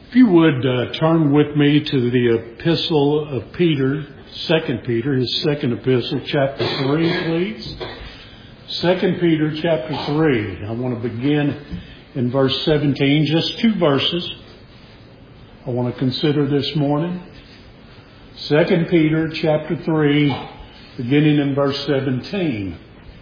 If you would turn with me to the epistle of Peter, 2 Peter, his second epistle, chapter 3, please. 2 Peter, chapter 3. I want to begin in verse 17, just two verses I want to consider this morning. 2 Peter, chapter 3, beginning in verse 17.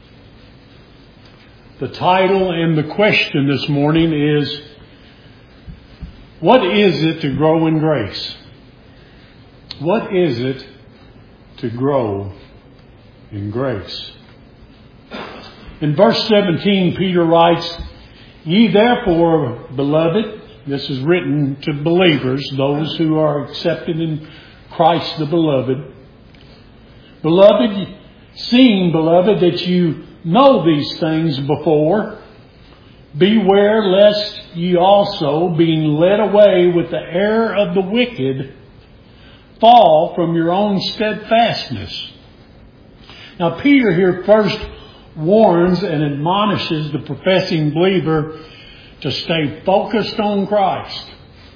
The title and the question this morning is, what is it to grow in grace? What is it to grow in grace? In verse 17, Peter writes, "Ye therefore, beloved," this is written to believers, those who are accepted in Christ the beloved. "Beloved, seeing, beloved, that you know these things before, beware lest ye also, being led away with the error of the wicked, fall from your own steadfastness." Now Peter here first warns and admonishes the professing believer to stay focused on Christ.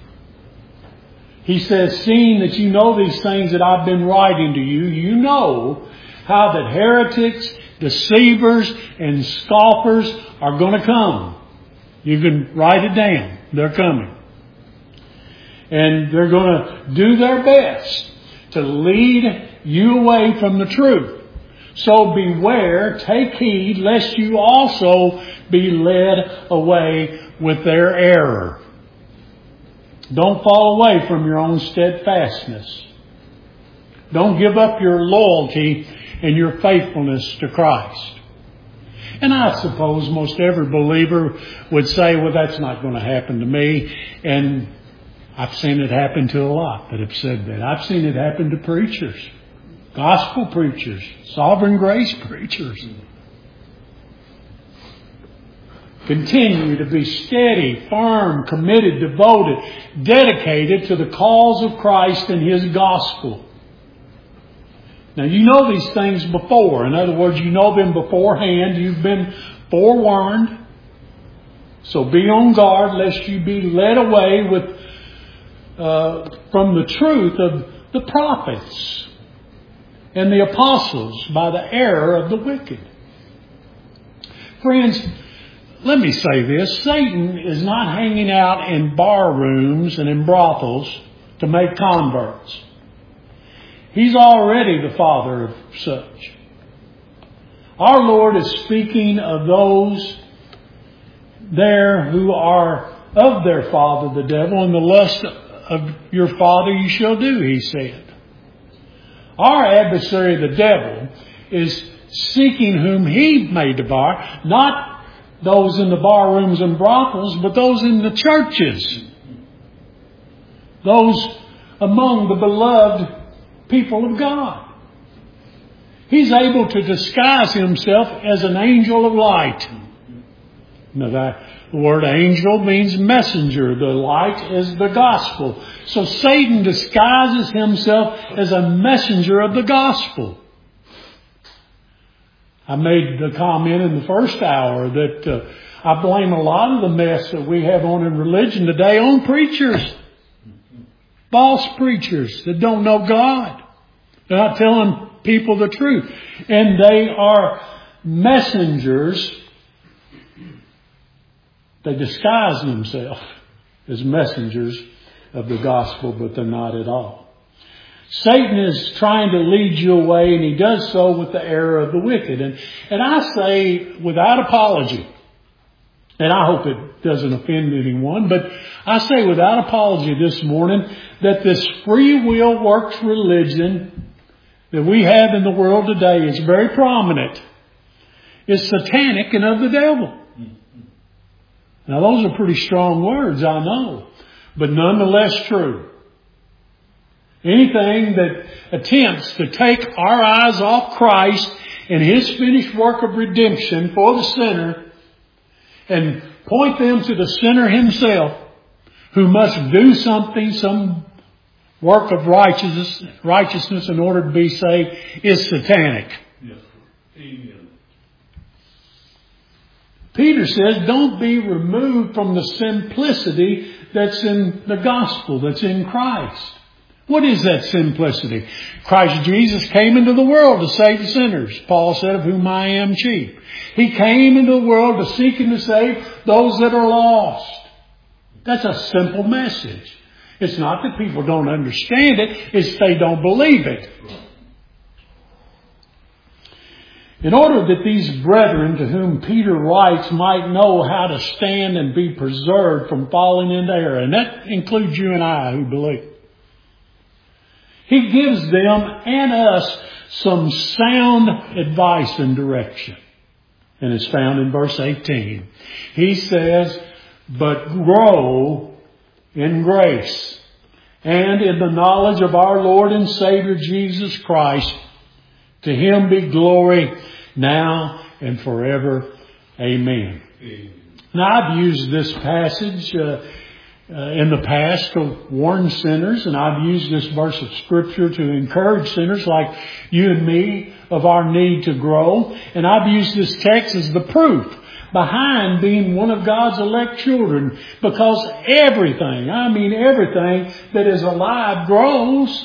He says, "Seeing that you know these things that I've been writing to you, you know how that heretics, deceivers, and scoffers are going to come." You can write it down. They're coming. And they're going to do their best to lead you away from the truth. So beware, take heed, lest you also be led away with their error. Don't fall away from your own steadfastness. Don't give up your loyalty and your faithfulness to Christ. And I suppose most every believer would say, well, that's not going to happen to me. And I've seen it happen to a lot that have said that. I've seen it happen to preachers, gospel preachers, sovereign grace preachers. Continue to be steady, firm, committed, devoted, dedicated to the cause of Christ and His gospel. Now, you know these things before. In other words, you know them beforehand. You've been forewarned. So be on guard lest you be led away from the truth of the prophets and the apostles by the error of the wicked. Friends, let me say this. Satan is not hanging out in bar rooms and in brothels to make converts. He's already the father of such. Our Lord is speaking of those there who are of their father the devil, and the lust of your father you shall do, He said. Our adversary the devil is seeking whom he may devour, not those in the bar rooms and brothels, but those in the churches. Those among the beloved people of God. He's able to disguise himself as an angel of light. Now the word angel means messenger. The light is the gospel. So Satan disguises himself as a messenger of the gospel. I made the comment in the first hour that I blame a lot of the mess that we have on in religion today on preachers. False preachers that don't know God. They're not telling people the truth. And they are messengers. They disguise themselves as messengers of the gospel, but they're not at all. Satan is trying to lead you away, and he does so with the error of the wicked. And I say without apology, and I hope it doesn't offend anyone, but I say without apology this morning that this free will works religion that we have in the world today is very prominent. It's satanic and of the devil. Now those are pretty strong words, I know, but nonetheless true. Anything that attempts to take our eyes off Christ and His finished work of redemption for the sinner and point them to the sinner himself, who must do something, some work of righteousness in order to be saved, is satanic. Yes. Amen. Peter says, don't be removed from the simplicity that's in the gospel, that's in Christ. What is that simplicity? Christ Jesus came into the world to save sinners. Paul said, of whom I am chief. He came into the world to seek and to save those that are lost. That's a simple message. It's not that people don't understand it, it's they don't believe it. In order that these brethren to whom Peter writes might know how to stand and be preserved from falling into error, and that includes you and I who believe, he gives them and us some sound advice and direction. And it's found in verse 18. He says, but grow in grace and in the knowledge of our Lord and Savior Jesus Christ. To Him be glory now and forever. Amen. Now I've used this passage in the past to warn sinners, and I've used this verse of Scripture to encourage sinners like you and me of our need to grow. And I've used this text as the proof behind being one of God's elect children, because everything that is alive grows.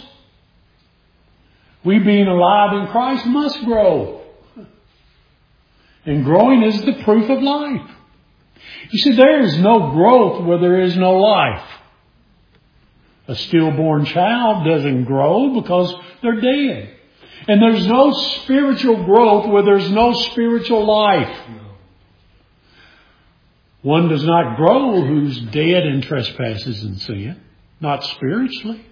We being alive in Christ must grow. And growing is the proof of life. You see, there is no growth where there is no life. A stillborn child doesn't grow because they're dead. And there's no spiritual growth where there's no spiritual life. One does not grow who's dead in trespasses and sin. Not spiritually.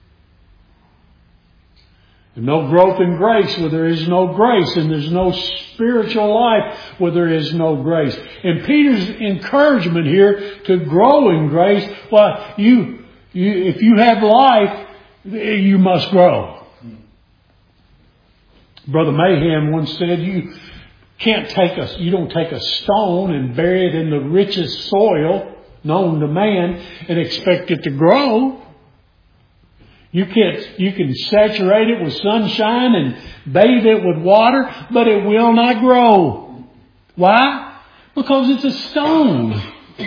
There's no growth in grace where there is no grace. And there's no spiritual life where there is no grace. And Peter's encouragement here to grow in grace, well, if you have life, you must grow. Brother Mayhem once said, you don't take a stone and bury it in the richest soil known to man and expect it to grow. You can saturate it with sunshine and bathe it with water, but it will not grow. Why? Because it's a stone.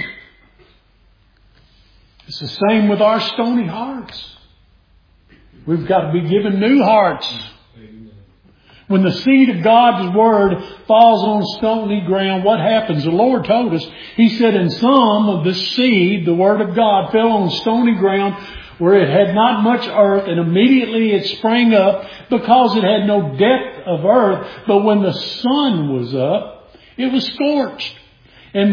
It's the same with our stony hearts. We've got to be given new hearts. When the seed of God's Word falls on stony ground, what happens? The Lord told us. He said, and some of the seed, the Word of God, fell on stony ground where it had not much earth, and immediately it sprang up because it had no depth of earth. But when the sun was up, it was scorched and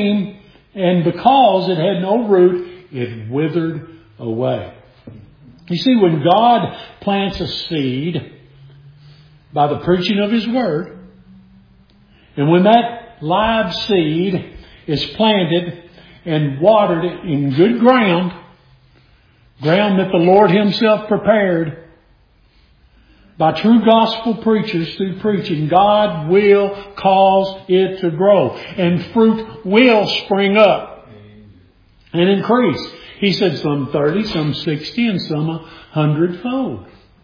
because it had no root, it withered away. You see, when God plants a seed by the preaching of His Word, and when that live seed is planted and watered in good ground that the Lord Himself prepared by true gospel preachers through preaching, God will cause it to grow. And fruit will spring up and increase. He said some 30, some 60, and some 100-fold.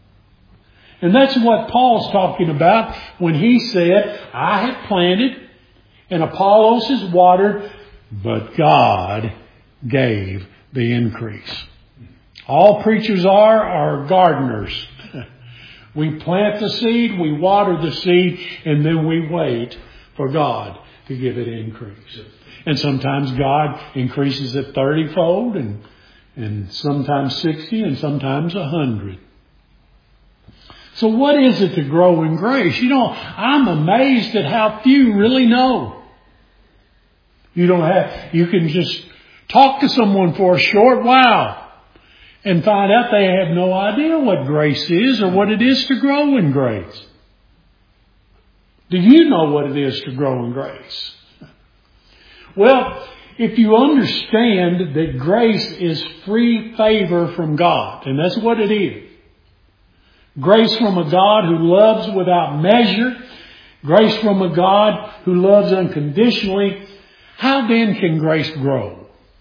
And that's what Paul's talking about when he said, I have planted and Apollos has watered, but God gave the increase. All preachers are gardeners. We plant the seed, we water the seed, and then we wait for God to give it increase. And sometimes God increases it 30-fold, and sometimes 60, and sometimes 100. So what is it to grow in grace? I'm amazed at how few really know. You can just talk to someone for a short while and find out they have no idea what grace is or what it is to grow in grace. Do you know what it is to grow in grace? Well, if you understand that grace is free favor from God, and that's what it is. Grace from a God who loves without measure. Grace from a God who loves unconditionally. How then can grace grow?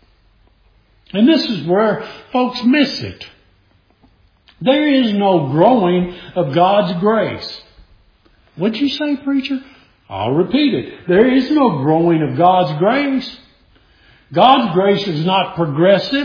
And this is where folks miss it. There is no growing of God's grace. What'd you say, preacher? I'll repeat it. There is no growing of God's grace. God's grace is not progressive.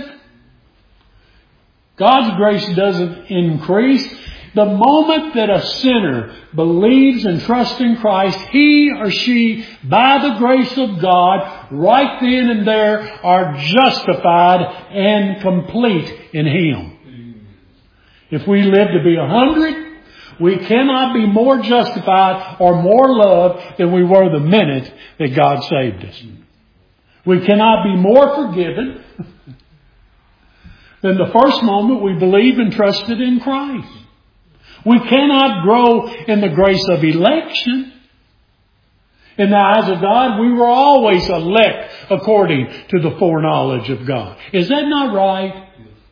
God's grace doesn't increase. The moment that a sinner believes and trusts in Christ, he or she, by the grace of God, right then and there, are justified and complete in Him. If we live to be 100, we cannot be more justified or more loved than we were the minute that God saved us. We cannot be more forgiven than the first moment we believed and trusted in Christ. We cannot grow in the grace of election. In the eyes of God, we were always elect according to the foreknowledge of God. Is that not right?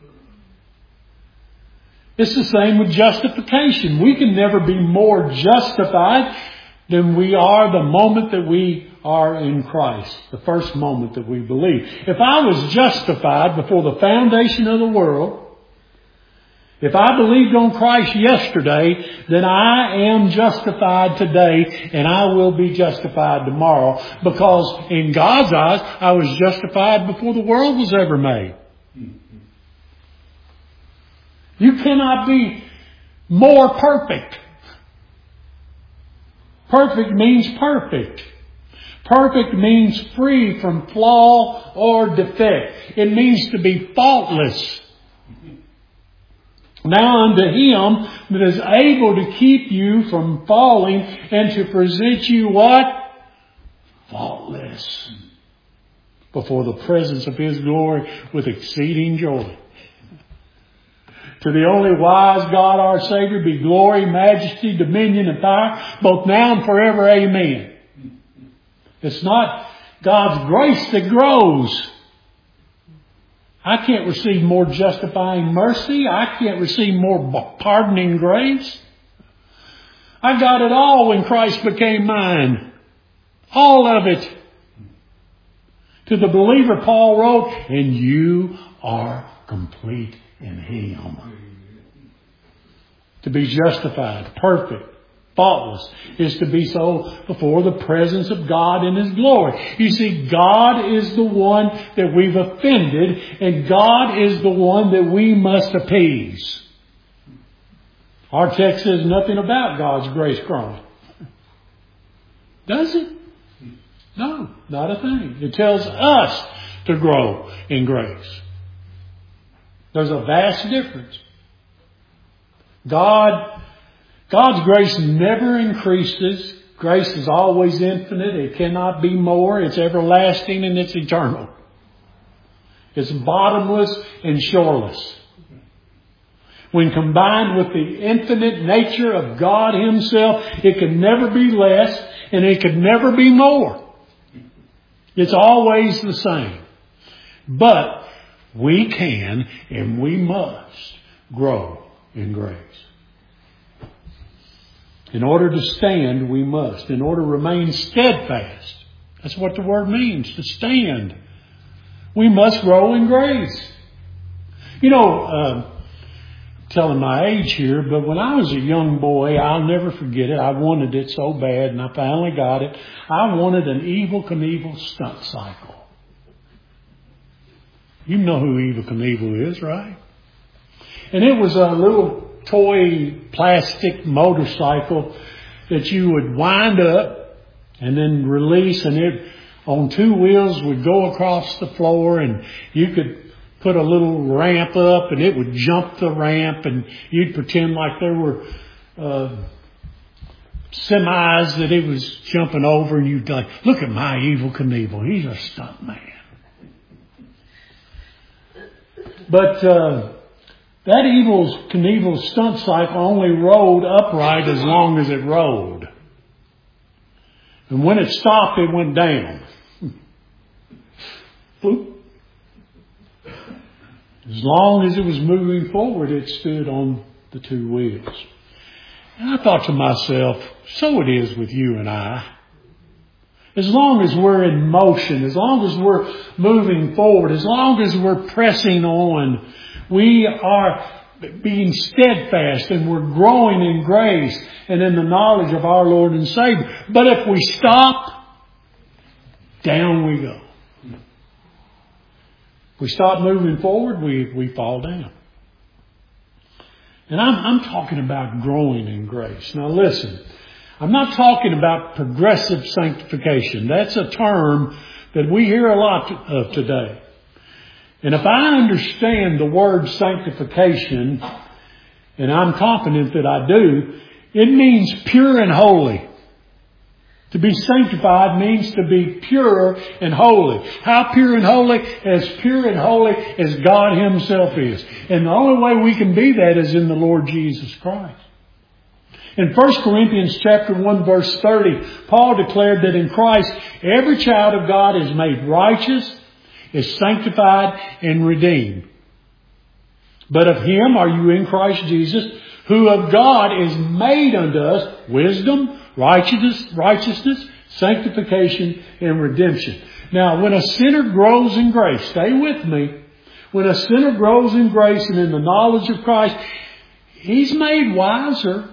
It's the same with justification. We can never be more justified than we are the moment that we are in Christ. The first moment that we believe. If I was justified before the foundation of the world, if I believed on Christ yesterday, then I am justified today and I will be justified tomorrow. Because in God's eyes, I was justified before the world was ever made. You cannot be more perfect. Perfect means perfect. Perfect means free from flaw or defect. It means to be faultless. Now unto Him that is able to keep you from falling and to present you what? Faultless. Before the presence of His glory with exceeding joy. To the only wise God our Savior be glory, majesty, dominion and power, both now and forever. Amen. It's not God's grace that grows. I can't receive more justifying mercy. I can't receive more pardoning grace. I got it all when Christ became mine. All of it. To the believer, Paul wrote, and you are complete in Him. To be justified, perfect, faultless, is to be so before the presence of God in His glory. You see, God is the one that we've offended, and God is the one that we must appease. Our text says nothing about God's grace growing. Does it? No, not a thing. It tells us to grow in grace. There's a vast difference. God's grace never increases. Grace is always infinite. It cannot be more. It's everlasting and it's eternal. It's bottomless and shoreless. When combined with the infinite nature of God Himself, it can never be less and it can never be more. It's always the same. But we can and we must grow in grace. In order to stand, we must. In order to remain steadfast. That's what the word means, to stand. We must grow in grace. You know, telling my age here, but when I was a young boy, I'll never forget it. I wanted it so bad, and I finally got it. I wanted an Evel Knievel stunt cycle. You know who Evel Knievel is, right? And it was a little toy plastic motorcycle that you would wind up and then release, and it on two wheels would go across the floor, and you could put a little ramp up and it would jump the ramp, and you'd pretend like there were semis that it was jumping over, and you'd like, look at my Evel Knievel, he's a stunt man. But that Evel Knievel stunt cycle only rode upright as long as it rode. And when it stopped, it went down. Boop. As long as it was moving forward, it stood on the two wheels. And I thought to myself, so it is with you and I. As long as we're in motion, as long as we're moving forward, as long as we're pressing on, we are being steadfast and we're growing in grace and in the knowledge of our Lord and Savior. But if we stop, down we go. If we stop moving forward, we fall down. And I'm talking about growing in grace. Now listen, I'm not talking about progressive sanctification. That's a term that we hear a lot of today. And if I understand the word sanctification, and I'm confident that I do, it means pure and holy. To be sanctified means to be pure and holy. How pure and holy? As pure and holy as God Himself is. And the only way we can be that is in the Lord Jesus Christ. In 1 Corinthians chapter 1 verse 30, Paul declared that in Christ every child of God is made righteous, is sanctified, and redeemed. But of Him are you in Christ Jesus, who of God is made unto us wisdom, righteousness, sanctification, and redemption. Now, when a sinner grows in grace, stay with me. When a sinner grows in grace and in the knowledge of Christ, he's made wiser.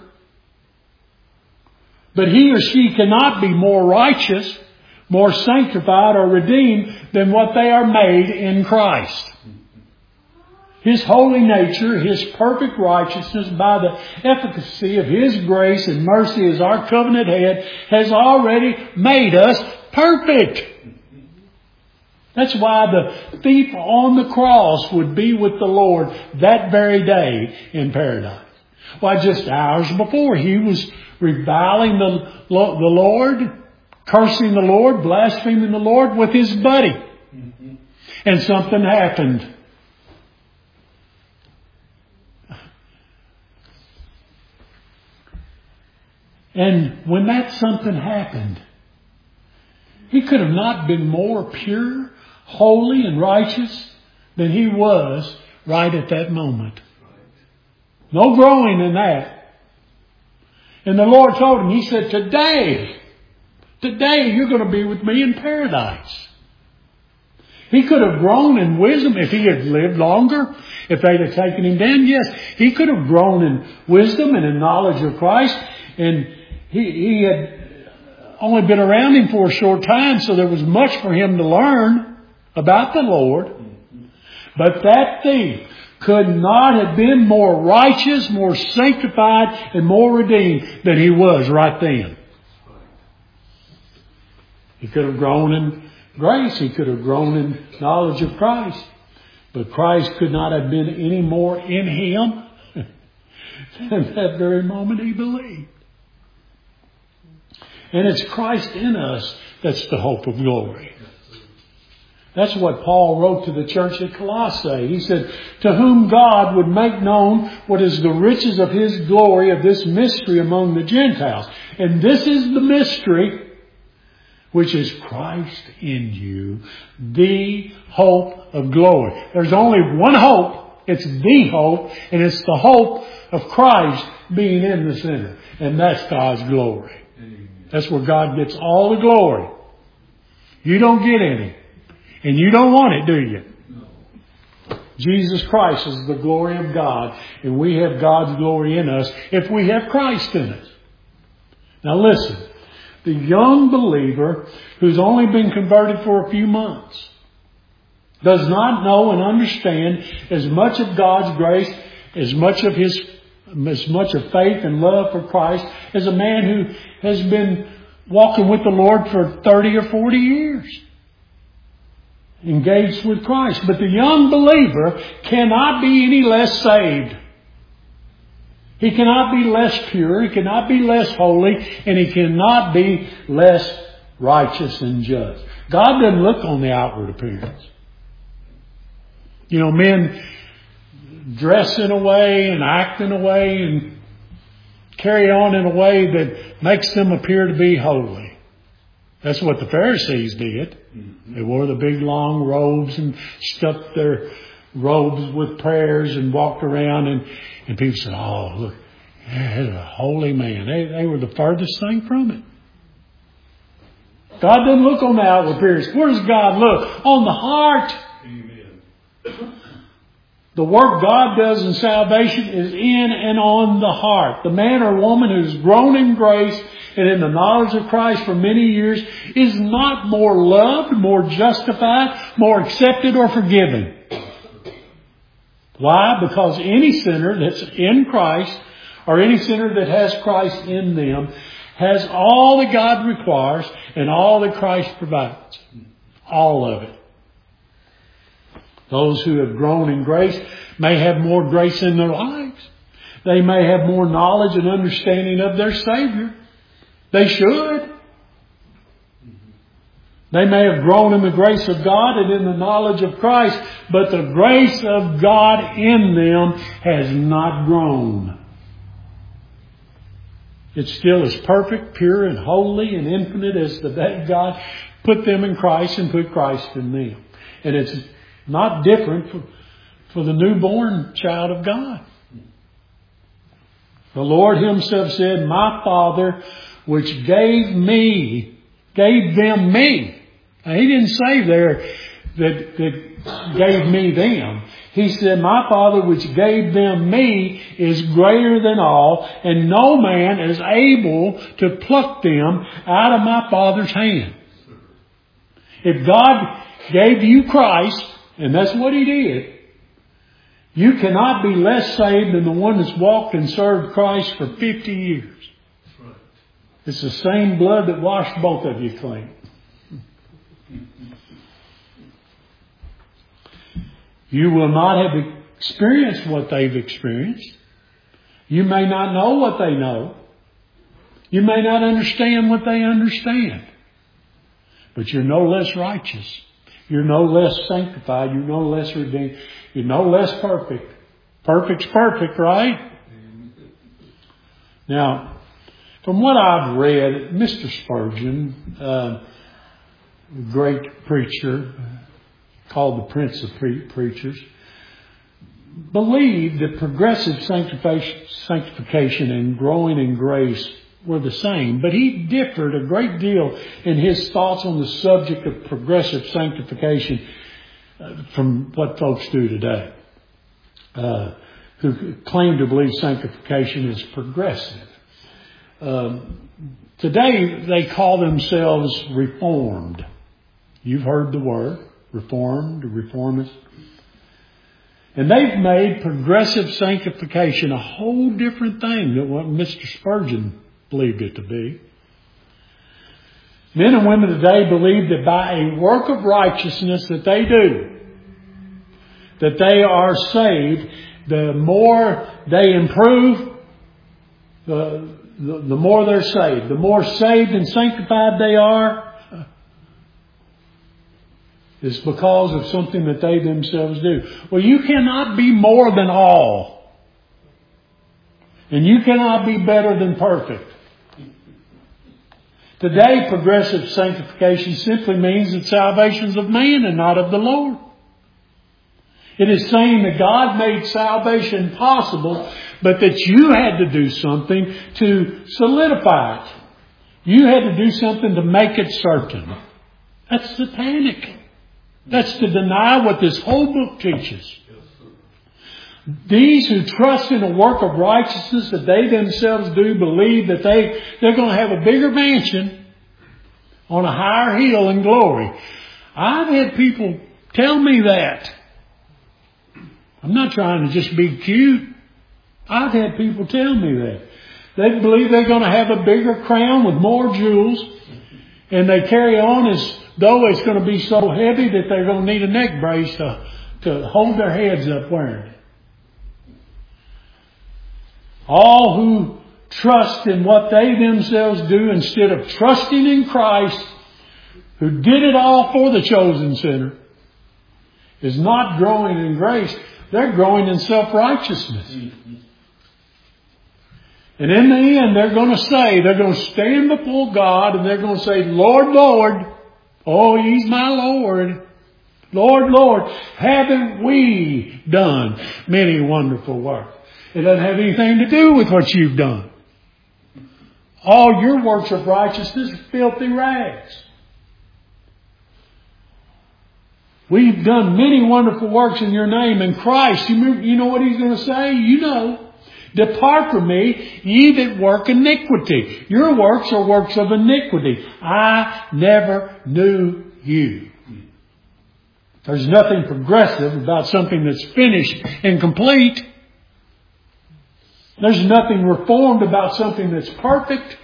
But he or she cannot be more righteous, more sanctified, or redeemed than what they are made in Christ. His holy nature, His perfect righteousness, by the efficacy of His grace and mercy as our covenant head, has already made us perfect. That's why the thief on the cross would be with the Lord that very day in paradise. Why, just hours before, he was reviling the Lord, cursing the Lord, blaspheming the Lord with his buddy. And something happened. And when that something happened, he could have not been more pure, holy, and righteous than he was right at that moment. No growing in that. And the Lord told him, He said, today you're going to be with me in paradise. He could have grown in wisdom if he had lived longer, if they'd have taken him down. Yes, he could have grown in wisdom and in knowledge of Christ. And he had only been around Him for a short time, so there was much for him to learn about the Lord. But that thief could not have been more righteous, more sanctified, and more redeemed than he was right then. He could have grown in grace. He could have grown in knowledge of Christ. But Christ could not have been any more in him than that very moment he believed. And it's Christ in us that's the hope of glory. That's what Paul wrote to the church at Colossae. He said, to whom God would make known what is the riches of His glory of this mystery among the Gentiles. And this is the mystery, which is Christ in you, the hope of glory. There's only one hope. It's the hope, and it's the hope of Christ being in the sinner. And that's God's glory. That's where God gets all the glory. You don't get any. And you don't want it, do you? No. Jesus Christ is the glory of God. And we have God's glory in us if we have Christ in us. Now listen. The young believer who's only been converted for a few months does not know and understand as much of God's grace, as much of faith and love for Christ as a man who has been walking with the Lord for 30 or 40 years. Engaged with Christ. But the young believer cannot be any less saved. He cannot be less pure. He cannot be less holy. And he cannot be less righteous and just. God doesn't look on the outward appearance. You know, men dress in a way and act in a way and carry on in a way that makes them appear to be holy. That's what the Pharisees did. They wore the big long robes and stuffed their robes with prayers and walked around and people said, oh, look, that's a holy man. They were the furthest thing from it. God doesn't look on the outward appearance. Where does God look? On the heart. Amen. The work God does in salvation is in and on the heart. The man or woman who's grown in grace and in the knowledge of Christ for many years is not more loved, more justified, more accepted or forgiven. Why? Because any sinner that's in Christ, or any sinner that has Christ in them, has all that God requires and all that Christ provides. All of it. Those who have grown in grace may have more grace in their lives. They may have more knowledge and understanding of their Savior. They should. They may have grown in the grace of God and in the knowledge of Christ, but the grace of God in them has not grown. It's still as perfect, pure, and holy and infinite as the day God put them in Christ and put Christ in them. And it's not different for the newborn child of God. The Lord Himself said, my Father, which gave them me. Now, He didn't say there that gave me them. He said, my Father which gave them me is greater than all, and no man is able to pluck them out of my Father's hand. If God gave you Christ, and that's what He did, you cannot be less saved than the one that's walked and served Christ for 50 years. It's the same blood that washed both of you clean. You will not have experienced what they've experienced. You may not know what they know. You may not understand what they understand. But you're no less righteous. You're no less sanctified. You're no less redeemed. You're no less perfect. Perfect's perfect, right? Now, from what I've read, Mr. Spurgeon, great preacher, called the Prince of Preachers, believed that progressive sanctification and growing in grace were the same. But he differed a great deal in his thoughts on the subject of progressive sanctification from what folks do today, who claim to believe sanctification is progressive. Today they call themselves Reformed. You've heard the word. Reformed, reformist. And they've made progressive sanctification a whole different thing than what Mr. Spurgeon believed it to be. Men and women today believe that by a work of righteousness that they do, that they are saved. The more they improve, the more they're saved. The more saved and sanctified they are, it's because of something that they themselves do. Well, you cannot be more than all. And you cannot be better than perfect. Today, progressive sanctification simply means that salvation is of man and not of the Lord. It is saying that God made salvation possible, but that you had to do something to solidify it. You had to do something to make it certain. That's satanic. That's to deny what this whole book teaches. These who trust in a work of righteousness that they themselves do believe that they're going to have a bigger mansion on a higher hill in glory. I've had people tell me that. I'm not trying to just be cute. I've had people tell me that. They believe they're going to have a bigger crown with more jewels, and they carry on as though it's going to be so heavy that they're going to need a neck brace to hold their heads up wearing it. All who trust in what they themselves do instead of trusting in Christ, who did it all for the chosen sinner, is not growing in grace. They're growing in self-righteousness. And in the end, they're going to stand before God and they're going to say, Lord, Lord, oh, He's my Lord. Lord, Lord, haven't we done many wonderful works? It doesn't have anything to do with what you've done. All your works of righteousness are filthy rags. We've done many wonderful works in your name. And Christ, you know what He's going to say? You know. Depart from me, ye that work iniquity. Your works are works of iniquity. I never knew you. There's nothing progressive about something that's finished and complete. There's nothing reformed about something that's perfect.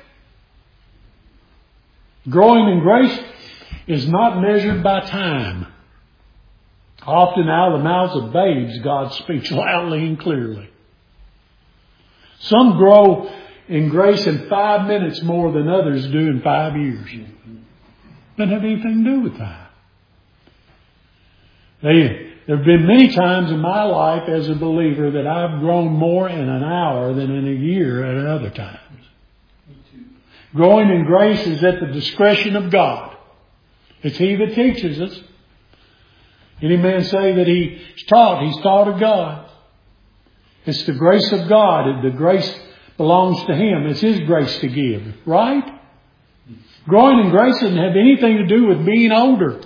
Growing in grace is not measured by time. Often out of the mouths of babes, God speaks loudly and clearly. Some grow in grace in 5 minutes more than others do in 5 years. Doesn't have anything to do with that. There have been many times in my life as a believer that I've grown more in an hour than in a year at other times. Growing in grace is at the discretion of God. It's He that teaches us. Any man say that he's taught of God. It's the grace of God. The grace belongs to Him. It's His grace to give. Right? Growing in grace doesn't have anything to do with being older.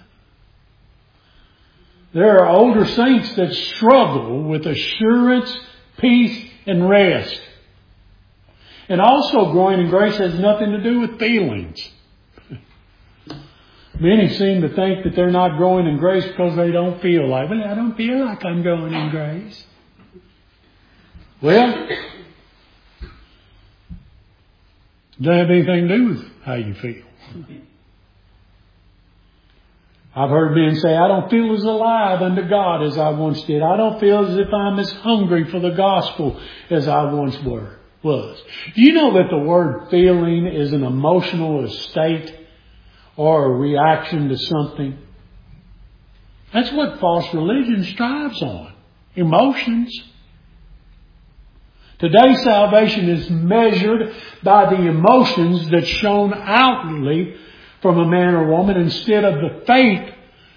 There are older saints that struggle with assurance, peace, and rest. And also growing in grace has nothing to do with feelings. Many seem to think that they're not growing in grace because they don't feel like, well, I don't feel like I'm growing in grace. Well, it doesn't have anything to do with how you feel. I've heard men say, I don't feel as alive unto God as I once did. I don't feel as if I'm as hungry for the gospel as I once was. Do you know that the word feeling is an emotional state or a reaction to something? That's what false religion strives on. Emotions. Today's salvation is measured by the emotions that's shown outwardly from a man or woman instead of the faith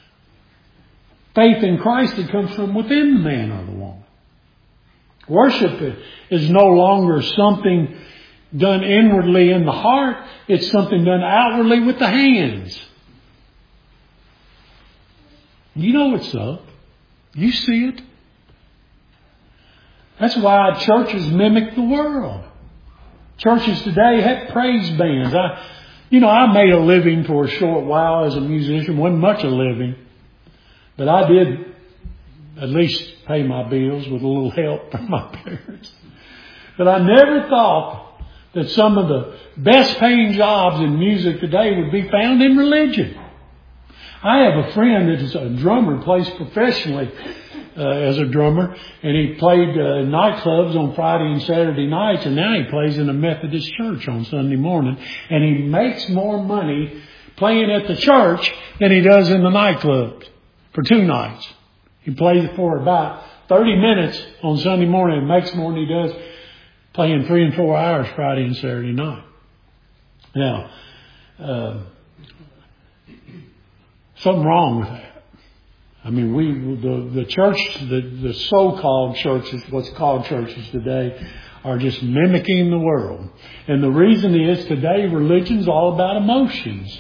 in Christ that comes from within the man or the woman. Worship is no longer something done inwardly in the heart. It's something done outwardly with the hands. You know it's so. You see it. That's why churches mimic the world. Churches today have praise bands. I made a living for a short while as a musician. Wasn't much a living. But I did at least pay my bills with a little help from my parents. But I never thought that some of the best paying jobs in music today would be found in religion. I have a friend that is a drummer, plays professionally as a drummer, and he played nightclubs on Friday and Saturday nights, and now he plays in a Methodist church on Sunday morning, and he makes more money playing at the church than he does in the nightclubs for 2 nights. He plays for about 30 minutes on Sunday morning and makes more than he does playing 3 and 4 hours Friday and Saturday night. Now, something wrong with that. I mean, the church, the so-called churches, what's called churches today, are just mimicking the world. And the reason is today religion's all about emotions.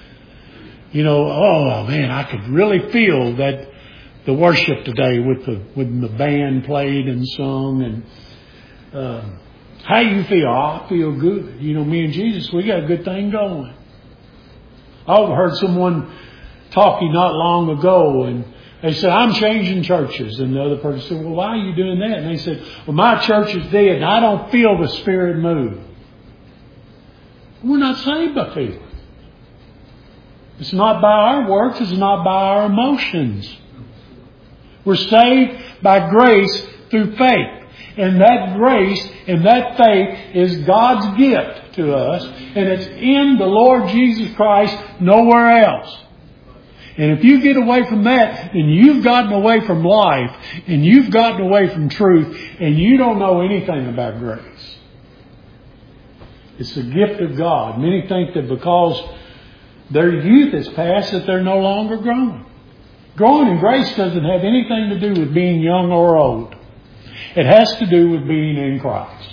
Oh man, I could really feel that the worship today when the band played and sung. And how you feel? I feel good. Me and Jesus, we got a good thing going. I overheard someone talking not long ago, and they said, I'm changing churches. And the other person said, well, why are you doing that? And they said, well, my church is dead and I don't feel the Spirit move. We're not saved by faith. It's not by our works. It's not by our emotions. We're saved by grace through faith. And that grace and that faith is God's gift to us. And it's in the Lord Jesus Christ, nowhere else. And if you get away from that, then you've gotten away from life, and you've gotten away from truth, and you don't know anything about grace. It's the gift of God. Many think that because their youth is past, that they're no longer growing. Growing in grace doesn't have anything to do with being young or old. It has to do with being in Christ.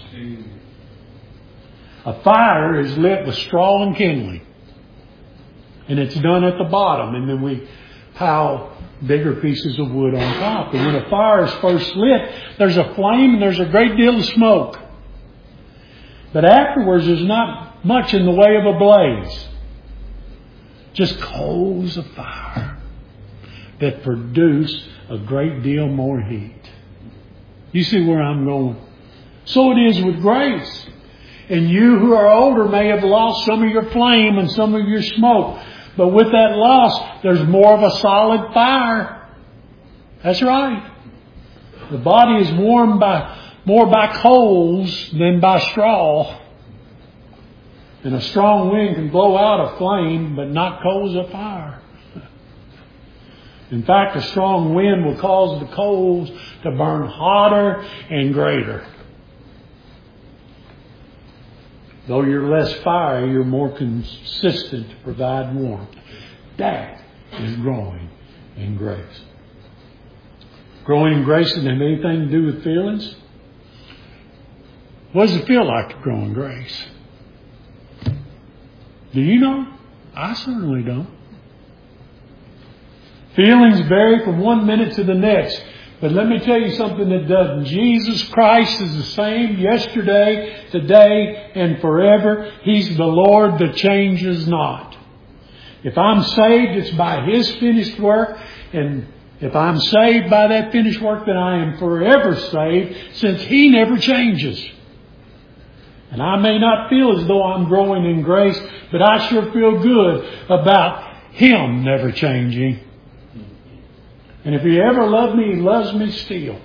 A fire is lit with straw and kindling. And it's done at the bottom. And then we pile bigger pieces of wood on top. And when a fire is first lit, there's a flame and there's a great deal of smoke. But afterwards, there's not much in the way of a blaze. Just coals of fire that produce a great deal more heat. You see where I'm going? So it is with grace. And you who are older may have lost some of your flame and some of your smoke. But with that loss, there's more of a solid fire. That's right. The body is warmed more by coals than by straw. And a strong wind can blow out a flame, but not coals of fire. In fact, a strong wind will cause the coals to burn hotter and greater. Though you're less fiery, you're more consistent to provide warmth. That is growing in grace. Growing in grace doesn't have anything to do with feelings. What does it feel like to grow in grace? Do you know? I certainly don't. Feelings vary from one minute to the next. But let me tell you something that doesn't. Jesus Christ is the same yesterday, today, and forever. He's the Lord that changes not. If I'm saved, it's by His finished work. And if I'm saved by that finished work, then I am forever saved, since He never changes. And I may not feel as though I'm growing in grace, but I sure feel good about Him never changing. And if He ever loved me, He loves me still.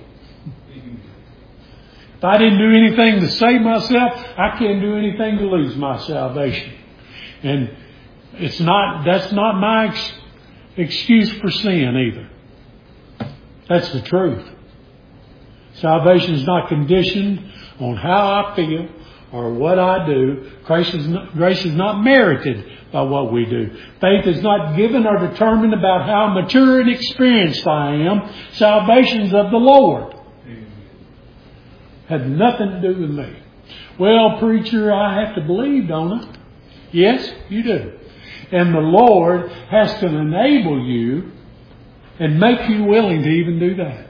If I didn't do anything to save myself, I can't do anything to lose my salvation. And that's not my excuse for sin either. That's the truth. Salvation is not conditioned on how I feel or what I do. Grace is not merited by what we do. Faith is not given or determined about how mature and experienced I am. Salvation is of the Lord. Had nothing to do with me. Well, preacher, I have to believe, don't I? Yes, you do. And the Lord has to enable you and make you willing to even do that.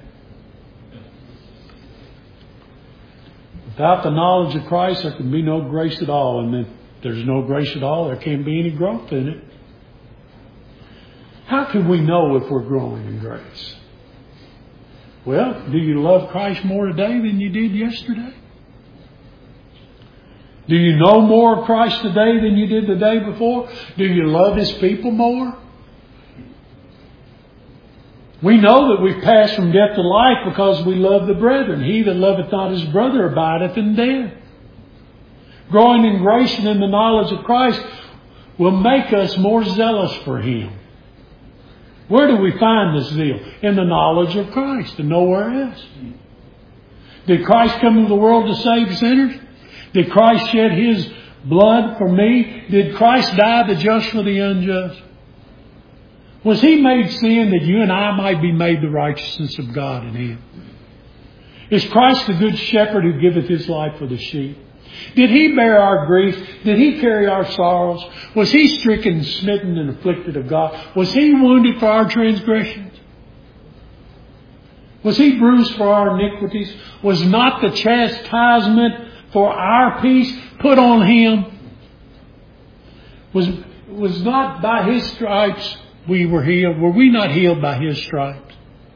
Without the knowledge of Christ, there can be no grace at all. And if there's no grace at all, there can't be any growth in it. How can we know if we're growing in grace? Well, do you love Christ more today than you did yesterday? Do you know more of Christ today than you did the day before? Do you love His people more? We know that we've passed from death to life because we love the brethren. He that loveth not his brother abideth in death. Growing in grace and in the knowledge of Christ will make us more zealous for Him. Where do we find this zeal? In the knowledge of Christ and nowhere else. Did Christ come into the world to save sinners? Did Christ shed His blood for me? Did Christ die the just for the unjust? Was He made sin that you and I might be made the righteousness of God in Him? Is Christ the good shepherd who giveth His life for the sheep? Did He bear our grief? Did He carry our sorrows? Was He stricken, smitten, and afflicted of God? Was He wounded for our transgressions? Was He bruised for our iniquities? Was not the chastisement for our peace put on Him? Was not by His stripes we were healed? Were we not healed by His stripes?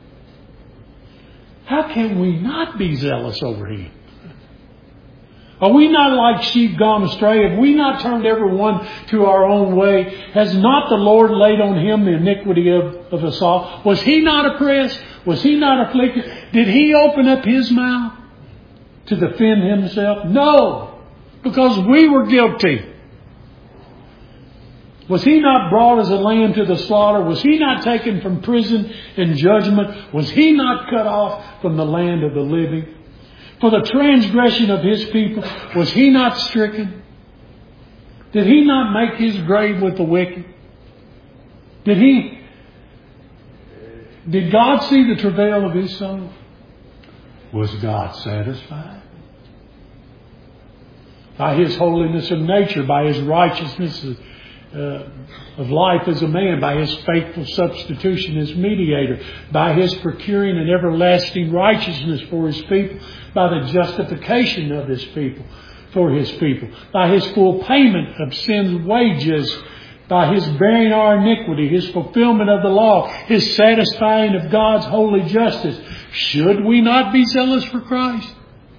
How can we not be zealous over Him? Are we not like sheep gone astray? Have we not turned everyone to our own way? Has not the Lord laid on Him the iniquity of us all? Was He not oppressed? Was He not afflicted? Did He open up His mouth to defend Himself? No, because we were guilty. Was He not brought as a lamb to the slaughter? Was He not taken from prison and judgment? Was He not cut off from the land of the living? For the transgression of His people, was He not stricken? Did He not make His grave with the wicked? Did God see the travail of His soul? Was God satisfied? By His holiness of nature, by His righteousness of life as a man, by His faithful substitution as mediator, by His procuring an everlasting righteousness for His people, by the justification of His people, for His people, by His full payment of sin's wages, by His bearing our iniquity, His fulfillment of the law, His satisfying of God's holy justice. Should we not be zealous for Christ?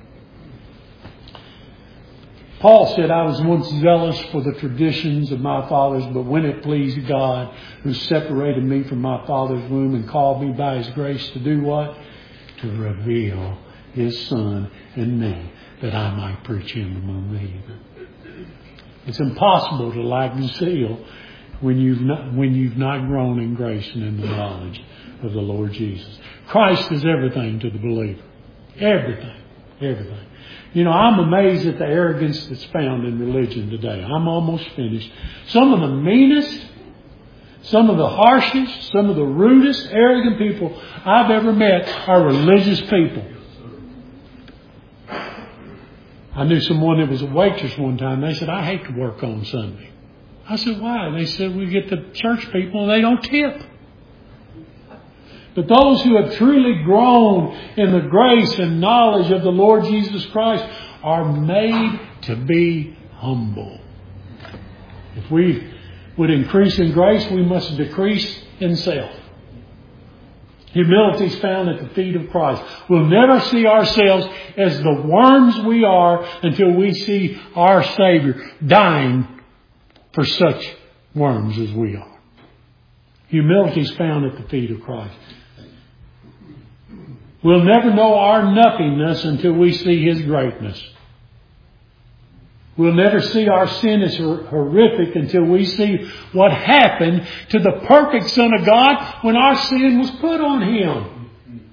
Paul said, I was once zealous for the traditions of my fathers, but when it pleased God, who separated me from my father's womb and called me by His grace to do what? To reveal His Son in me, that I might preach Him among the heathen. It's impossible to lack zeal when you've not grown in grace and in the knowledge of the Lord Jesus. Christ is everything to the believer. Everything. Everything. You know, I'm amazed at the arrogance that's found in religion today. I'm almost finished. Some of the meanest, some of the harshest, some of the rudest, arrogant people I've ever met are religious people. I knew someone that was a waitress one time. They said, I hate to work on Sunday. I said, why? They said, we get the church people and they don't tip. But those who have truly grown in the grace and knowledge of the Lord Jesus Christ are made to be humble. If we would increase in grace, we must decrease in self. Humility is found at the feet of Christ. We'll never see ourselves as the worms we are until we see our Savior dying for such worms as we are. Humility is found at the feet of Christ. We'll never know our nothingness until we see His greatness. We'll never see our sin as horrific until we see what happened to the perfect Son of God when our sin was put on Him.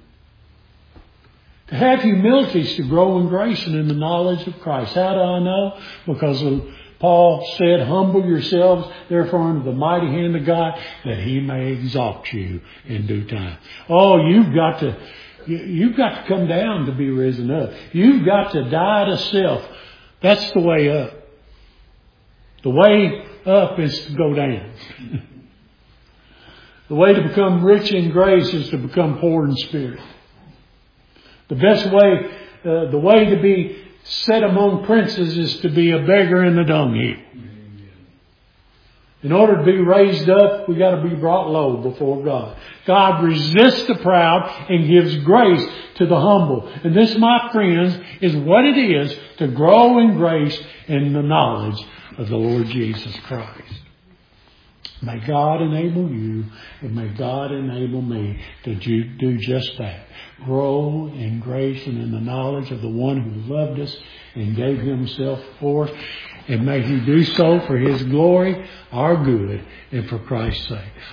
To have humility is to grow in grace and in the knowledge of Christ. How do I know? Because Paul said, humble yourselves, therefore, under the mighty hand of God, that He may exalt you in due time. Oh, you've got to come down to be risen up. You've got to die to self. That's the way up. The way up is to go down. The way to become rich in grace is to become poor in spirit. The best way, the way to be set among princes is to be a beggar in the dunghill. In order to be raised up, we've got to be brought low before God. God resists the proud and gives grace to the humble. And this, my friends, is what it is to grow in grace and the knowledge of the Lord Jesus Christ. May God enable you and may God enable me to do just that. Grow in grace and in the knowledge of the one who loved us and gave Himself for us. And may He do so for His glory, our good, and for Christ's sake.